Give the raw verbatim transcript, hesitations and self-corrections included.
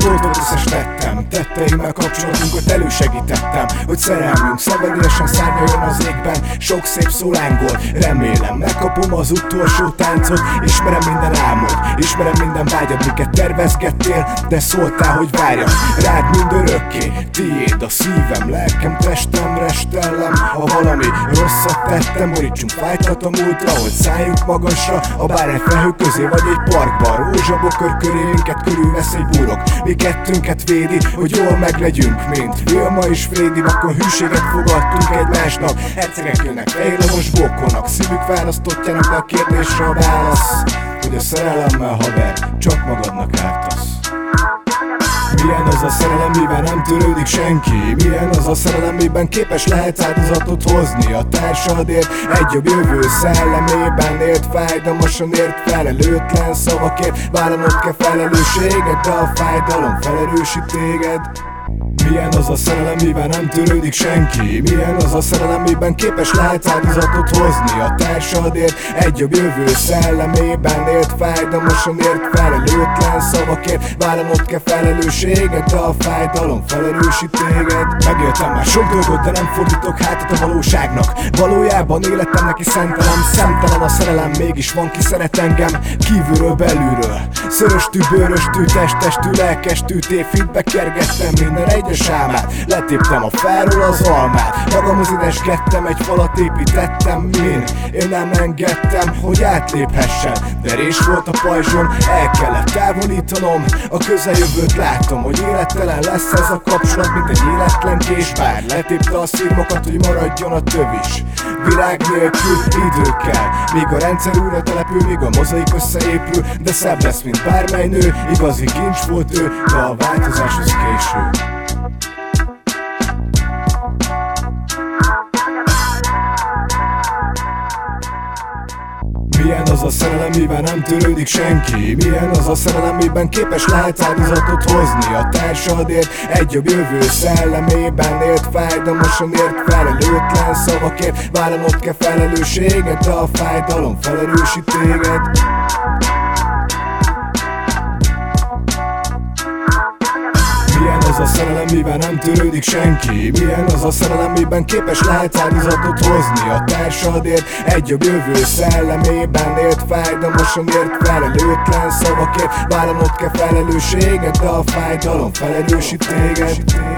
Boltot összes tettem, tetteimmel kapcsolatunkat elősegítettem, hogy szerelmünk szenvedélyesen szárnyaljon az égben. Sok szép szó lángol, remélem megkapom az utolsó táncot. Ismerem minden álmod, ismerem minden vágyad, miket tervezgettél, de szóltál, hogy várjak rád mindörökké. Tiéd a szívem, lelkem, testem, restellem. Ha valami rosszat tettem, borítsunk fájtat a múltra, hogy szálljunk magasra a bárány felhő közé, vagy egy parkban. Rózsabokör köré minket körülvesz egy búrok, mi kettőnket védi, hogy jól meglegyünk, mint Vilma és Frédi. Akkor hűséget fogadtunk egymásnak, hercegek jönnek, fejlamos bókolnak, szívük választottjának, de a kérdésre a válasz, hogy a szerelemmel, haver, csak magadnak ártasz. Milyen az a szerelem, mivel nem törődik senki? Milyen az a szerelem, miben képes lehet áldozatot hozni a társadért? Egy jobb jövő szellemében élt, fájdalmasan ért, felelőtlen szavakért. Vállalnod kell felelősséget, de a fájdalom felerősít téged. Milyen az a szerelem, mivel nem törődik senki? Milyen az a szerelem, miben képes lehet áldozatot hozni a társadért? Egy jobb jövő szellemében élt, fájdalmasan ért, felelőtlen szavakért. Vállalnod kell felelősséget, de a fájdalom felerősít téged. Megéltem már sok dolgot, de nem fordítok hátat a valóságnak. Valójában életem neki szentelem. Szemtelen a szerelem, mégis van ki szeret engem, kívülről belülről. Szöröstű, bőröstű, testestű, lelkestű, tévhitbe kergettem minden egyes álmát. Letéptem a fáról az almát, magamhoz idesgettem, egy falat építettem, min én nem engedtem, hogy átléphessen, de rés volt a pajzson, el kellett távolítanom. A közeljövőt látom, hogy élettelen lesz ez a kapcsolat, mint egy életlen kés. Bár letépte a szirmokat, hogy maradjon a töv is. Virág nélkül idő kell, míg a rendszer újra települ, míg a mozaik összeépül. De szebb lesz, mint bármely nő, igazi kincs volt ő, de a változáshoz késő. Milyen az a szerelem, mivel nem törődik senki? Milyen az a szerelem, miben képes lehet áldozatot hozni a társadért? Egy jobb jövő szellemében élt, fájdalmasan ért, felelőtlen szavakért. Vállalnod kell felelősséget, de a fájdalom felerősít téged. Milyen az a szerelem, mivel nem törődik senki? Milyen az a szerelem, miben képes lehet áldozatot hozni a társadért? Egy jobb jövő szellemében élt, fájdalmasan ért, felelőtlen szavakért. Vállalnod kell felelősséget, de a fájdalom felerősít téged.